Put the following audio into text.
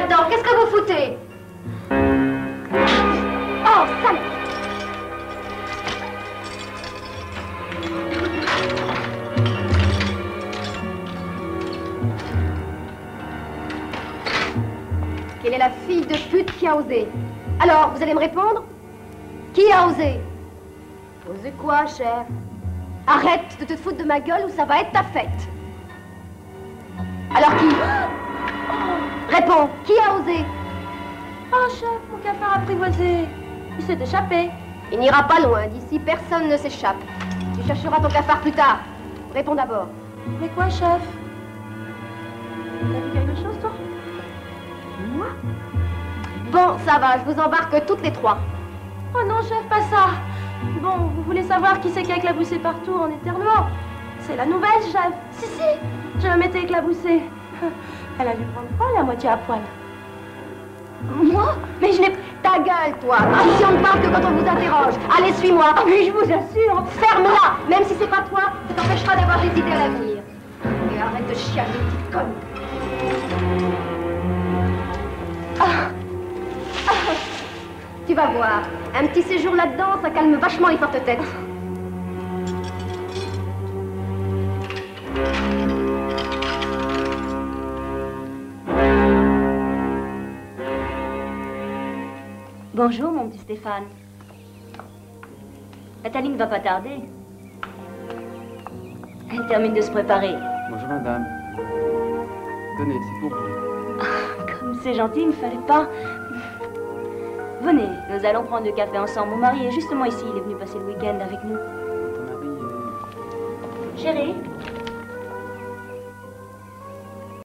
là-dedans? Qu'est-ce que vous foutez? Oh, sale! Quelle est la fille de pute qui a osé? Alors, vous allez me répondre? Qui a osé? Osé quoi, chef? Arrête de te foutre de ma gueule ou ça va être ta fête. Alors qui? Réponds, qui a osé? Oh, chef, mon cafard apprivoisé. Il s'est échappé. Il n'ira pas loin. D'ici, personne ne s'échappe. Tu chercheras ton cafard plus tard. Réponds d'abord. Mais quoi, chef? T'as vu quelque chose, toi? Moi? Bon, ça va, je vous embarque toutes les trois. Oh non, chef, pas ça. Bon, vous voulez savoir qui c'est qui a éclaboussé partout en éternuant? C'est la nouvelle, chef. Si, je m'étais éclaboussée. Elle a dû prendre froid, la moitié à poil. Moi? Mais je n'ai... Ta gueule, toi! Ici, on ne parle que quand on vous interroge. Allez, suis-moi. Mais je vous assure. Ferme-la. Même si c'est pas toi, ça t'empêchera d'avoir des idées à l'avenir. Et arrête de chialer, petite conne. Tu vas voir. Un petit séjour là-dedans, ça calme vachement les fortes têtes. Bonjour, mon petit Stéphane. Nathalie ne va pas tarder. Elle termine de se préparer. Bonjour, madame. Tenez, c'est pour vous. Ah, comme c'est gentil, il ne fallait pas. Venez, nous allons prendre le café ensemble. Mon mari est justement ici, il est venu passer le week-end avec nous. Votre mari est... Chérie,